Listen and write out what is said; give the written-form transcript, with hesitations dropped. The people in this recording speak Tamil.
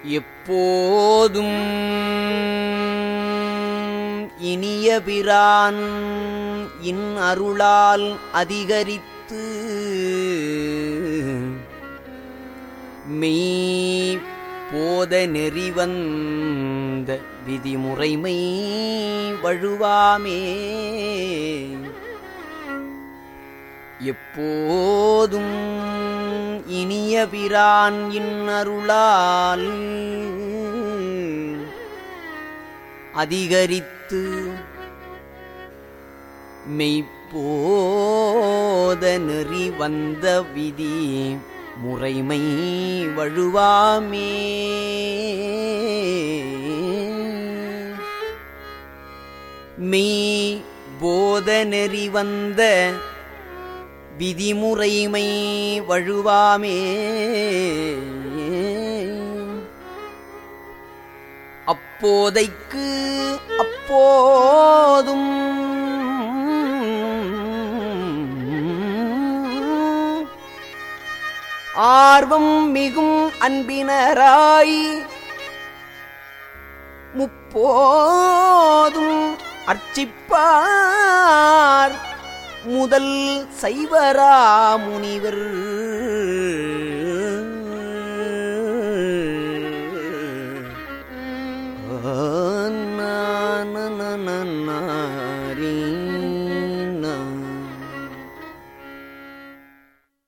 எப்போதும் இனிய பிரான் இன் அருளால் அதிகரித்து மெய் போத நெறிவந்த விதிமுறைமை வழுவாமே. எப்போதும் இனிய பிரான் இன் அருளால் அதிகரித்து மெய்ப்போத நெறி வந்த விதி முறைமை வழுவாமே. மெய் போத நெறி வந்த விதிமுறைமை வழுவாமே. அப்போதைக்கு அப்போதும் ஆர்வம் மிகும் அன்பினராய் முப்போதும் அர்ச்சிப்பார் முதல் சைவரா முனிவர்